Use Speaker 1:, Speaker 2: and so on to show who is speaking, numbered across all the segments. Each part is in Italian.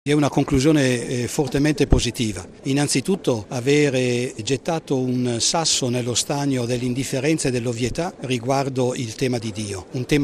Speaker 1: È una conclusione fortemente positiva. Innanzitutto avere gettato un sasso nello stagno dell'indifferenza e dell'ovvietà riguardo il tema di Dio, un tema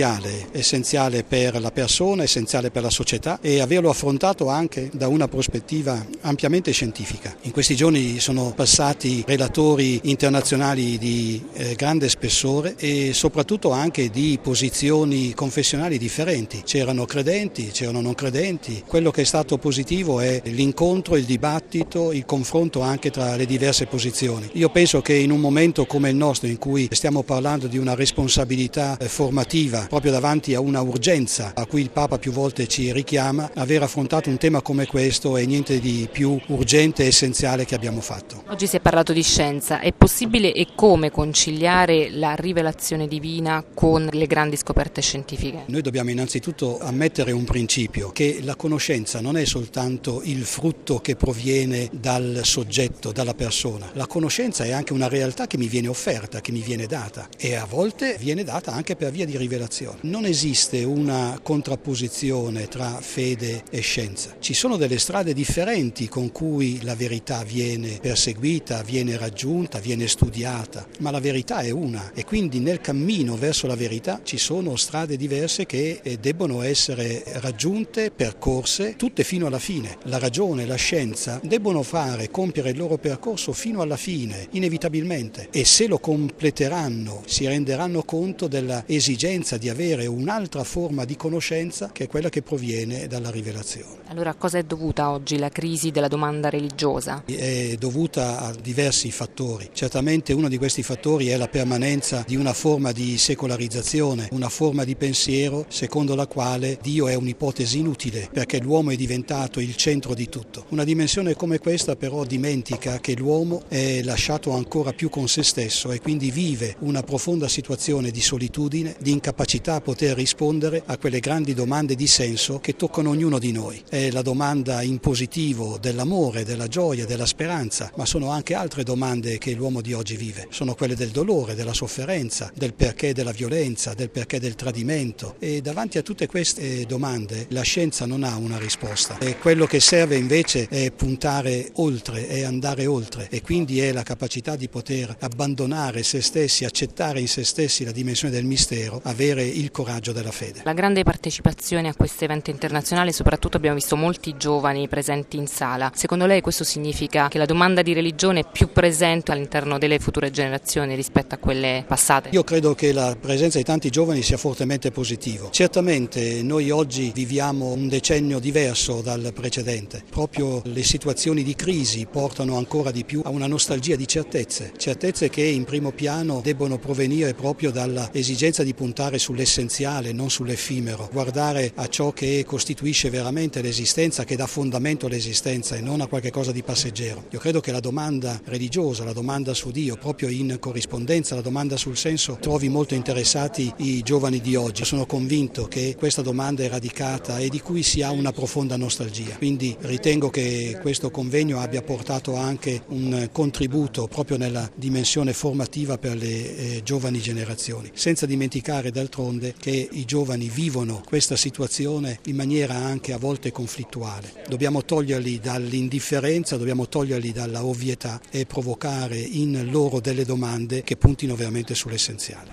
Speaker 1: essenziale per la persona, essenziale per la società, e averlo affrontato anche da una prospettiva ampiamente scientifica. In questi giorni sono passati relatori internazionali di grande spessore e soprattutto anche di posizioni confessionali differenti. C'erano credenti, c'erano non credenti. Quello che è stato positivo è l'incontro, il dibattito, il confronto anche tra le diverse posizioni. Io penso che in un momento come il nostro, in cui stiamo parlando di una responsabilità formativa proprio davanti a una urgenza a cui il Papa più volte ci richiama, aver affrontato un tema come questo è niente di più urgente e essenziale che abbiamo fatto.
Speaker 2: Oggi si è parlato di scienza. È possibile e come conciliare la rivelazione divina con le grandi scoperte scientifiche?
Speaker 1: Noi dobbiamo innanzitutto ammettere un principio, che la conoscenza non è soltanto il frutto che proviene dal soggetto, dalla persona. La conoscenza è anche una realtà che mi viene offerta, che mi viene data, e a volte viene data anche per via di rivelazione. Non esiste una contrapposizione tra fede e scienza. Ci sono delle strade differenti con cui la verità viene perseguita, viene raggiunta, viene studiata, ma la verità è una, e quindi nel cammino verso la verità ci sono strade diverse che debbono essere raggiunte, percorse, tutte fino alla fine. La ragione e la scienza debbono compiere il loro percorso fino alla fine, inevitabilmente, e se lo completeranno si renderanno conto della esigenza di avere un'altra forma di conoscenza, che è quella che proviene dalla rivelazione.
Speaker 2: Allora, a cosa è dovuta oggi la crisi della domanda religiosa?
Speaker 1: È dovuta a diversi fattori. Certamente uno di questi fattori è la permanenza di una forma di secolarizzazione, una forma di pensiero secondo la quale Dio è un'ipotesi inutile, perché l'uomo è diventato il centro di tutto. Una dimensione come questa però dimentica che l'uomo è lasciato ancora più con se stesso e quindi vive una profonda situazione di solitudine, di incapacità a poter rispondere a quelle grandi domande di senso che toccano ognuno di noi. È la domanda in positivo dell'amore, della gioia, della speranza, ma sono anche altre domande che l'uomo di oggi vive. Sono quelle del dolore, della sofferenza, del perché della violenza, del perché del tradimento, e davanti a tutte queste domande la scienza non ha una risposta. E quello che serve invece è puntare oltre, è andare oltre, e quindi è la capacità di poter abbandonare se stessi, accettare in se stessi la dimensione del mistero, avere il coraggio della fede.
Speaker 2: La grande partecipazione a questo evento internazionale, soprattutto abbiamo visto molti giovani presenti in sala. Secondo lei questo significa che la domanda di religione è più presente all'interno delle future generazioni rispetto a quelle passate?
Speaker 1: Io credo che la presenza di tanti giovani sia fortemente positivo. Certamente noi oggi viviamo un decennio diverso dal precedente. Proprio le situazioni di crisi portano ancora di più a una nostalgia di certezze che in primo piano debbono provenire proprio dalla esigenza di puntare sull'essenziale, non sull'effimero, guardare a ciò che costituisce veramente l'esistenza, che dà fondamento all'esistenza e non a qualche cosa di passeggero. Io credo che la domanda religiosa, la domanda su Dio, proprio in corrispondenza, la domanda sul senso, trovi molto interessati i giovani di oggi. Sono convinto che questa domanda è radicata e di cui si ha una profonda nostalgia. Quindi ritengo che questo convegno abbia portato anche un contributo proprio nella dimensione formativa per le giovani generazioni, senza dimenticare d'altronde che i giovani vivono questa situazione in maniera anche a volte conflittuale. Dobbiamo toglierli dall'indifferenza, dobbiamo toglierli dalla ovvietà e provocare in loro delle domande che puntino veramente sull'essenziale.